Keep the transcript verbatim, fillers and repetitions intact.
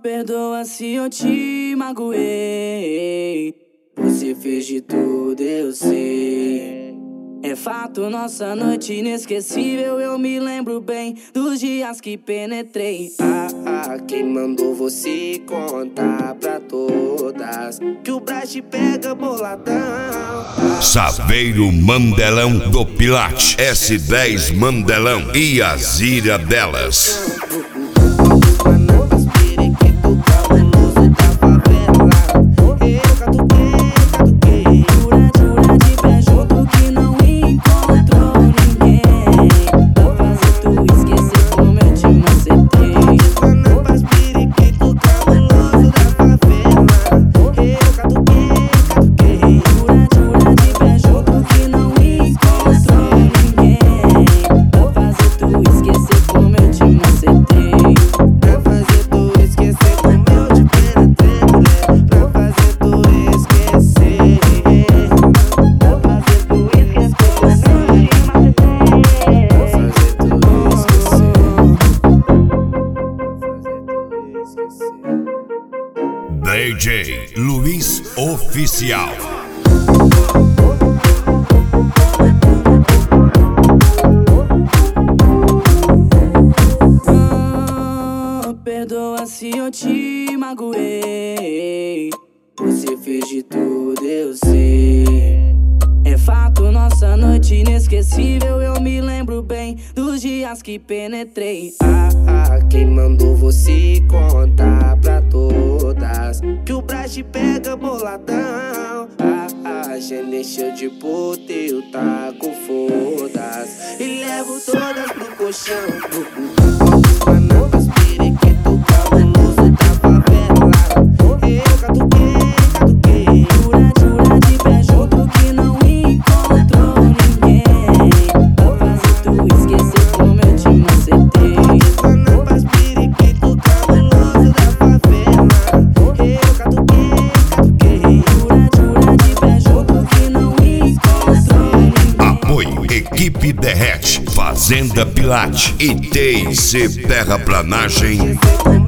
perdoa se eu te magoei. Você fez de tudo, eu sei. É fato, nossa noite inesquecível. Eu me lembro bem dos dias que penetrei. Ah, ah, quem mandou você contar pra todas que o Brás te pega boladão? Ah, Saveiro Mandelão do Pilate, S dez Mandelão e a zira delas. D J Luiz Oficial. Oh, perdoa se eu te magoei. Você fez de tudo, eu sei. É fato, nossa noite inesquecível. Eu me lembro bem dos dias que penetrei. ah, ah, quem mandou você contar pra todas que o Brás te pega boladão? Ah, ah, já encheu de puta, eu tá com fodas e levo todas pro colchão. Manabas, periquito, cabuloso da favela. Eu catuquei, catuquei. Jura, jura de pé junto que não encontrou ninguém pra fazer tu esquecer como eu te macetei. Manabas, periquito, cabuloso da favela. Eu catuquei, catuquei. Jura, jura de pé junto que não encontrou ninguém. Apoio Equipe Derrete, Fazenda Pilate e T I C Terraplanagem.